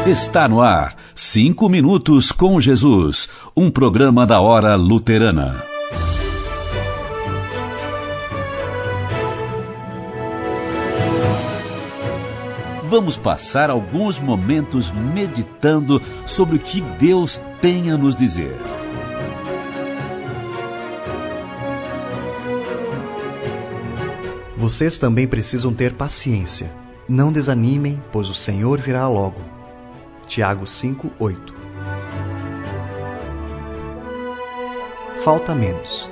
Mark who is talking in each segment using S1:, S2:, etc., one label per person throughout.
S1: Está no ar, 5 minutos com Jesus, um programa da Hora Luterana. Vamos passar alguns momentos meditando sobre o que Deus tem a nos dizer.
S2: Vocês também precisam ter paciência. Não desanimem, pois o Senhor virá logo. Tiago 5:8. Falta menos.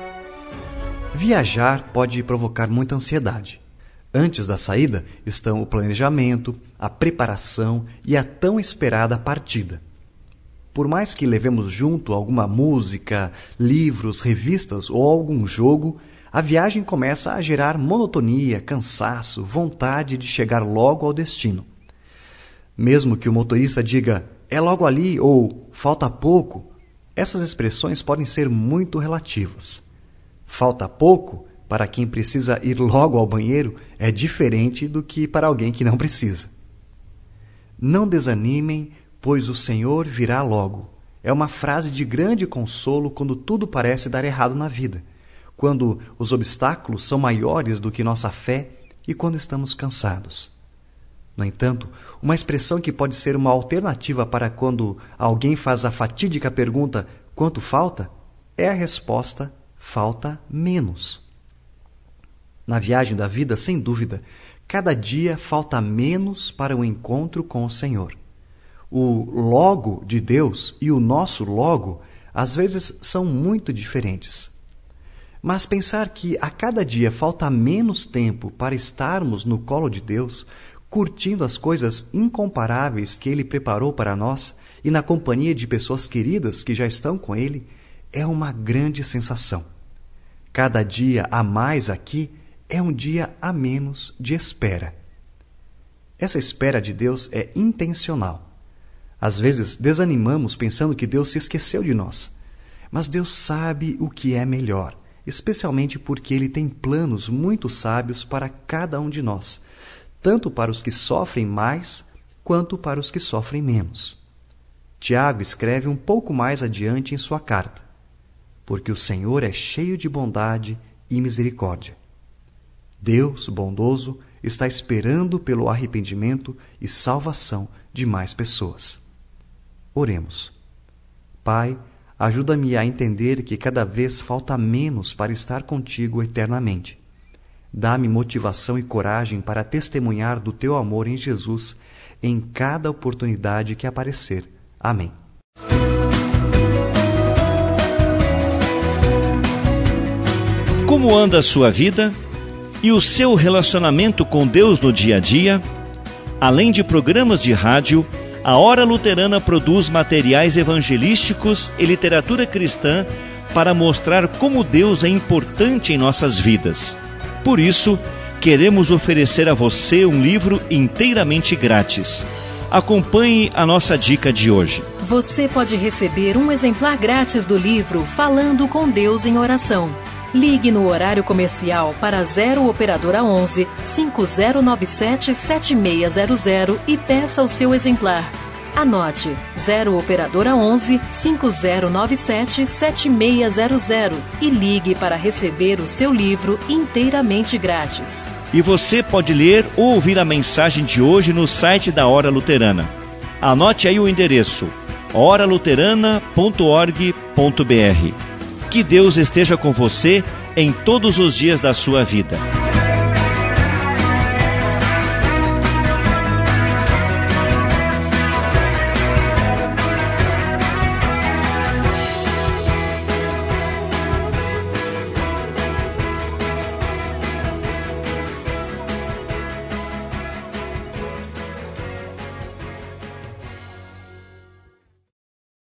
S2: Viajar pode provocar muita ansiedade. Antes da saída estão o planejamento, a preparação e a tão esperada partida. Por mais que levemos junto alguma música, livros, revistas ou algum jogo, a viagem começa a gerar monotonia, cansaço, vontade de chegar logo ao destino. Mesmo que o motorista diga, é logo ali ou falta pouco, essas expressões podem ser muito relativas. Falta pouco, para quem precisa ir logo ao banheiro, é diferente do que para alguém que não precisa. Não desanimem, pois o Senhor virá logo. É uma frase de grande consolo quando tudo parece dar errado na vida, quando os obstáculos são maiores do que nossa fé e quando estamos cansados. No entanto, uma expressão que pode ser uma alternativa para quando alguém faz a fatídica pergunta quanto falta, é a resposta falta menos. Na viagem da vida, sem dúvida, cada dia falta menos para o encontro com o Senhor. O logo de Deus e o nosso logo às vezes são muito diferentes. Mas pensar que a cada dia falta menos tempo para estarmos no colo de Deus, curtindo as coisas incomparáveis que Ele preparou para nós e na companhia de pessoas queridas que já estão com Ele, é uma grande sensação. Cada dia a mais aqui é um dia a menos de espera. Essa espera de Deus é intencional. Às vezes desanimamos pensando que Deus se esqueceu de nós, mas Deus sabe o que é melhor, especialmente porque Ele tem planos muito sábios para cada um de nós, tanto para os que sofrem mais, quanto para os que sofrem menos. Tiago escreve um pouco mais adiante em sua carta, porque o Senhor é cheio de bondade e misericórdia. Deus, bondoso, está esperando pelo arrependimento e salvação de mais pessoas. Oremos. Pai, ajuda-me a entender que cada vez falta menos para estar contigo eternamente. Dá-me motivação e coragem para testemunhar do teu amor em Jesus em cada oportunidade que aparecer. Amém.
S3: Como anda a sua vida e o seu relacionamento com Deus no dia a dia? Além de programas de rádio, a Hora Luterana produz materiais evangelísticos e literatura cristã para mostrar como Deus é importante em nossas vidas. Por isso, queremos oferecer a você um livro inteiramente grátis. Acompanhe a nossa dica de hoje.
S4: Você pode receber um exemplar grátis do livro Falando com Deus em Oração. Ligue no horário comercial para 0 Operadora 11 5097 7600 e peça o seu exemplar. Anote 0 Operadora 11 5097 7600 e ligue para receber o seu livro inteiramente grátis.
S3: E você pode ler ou ouvir a mensagem de hoje no site da Hora Luterana. Anote aí o endereço: oraluterana.org.br. Que Deus esteja com você em todos os dias da sua vida.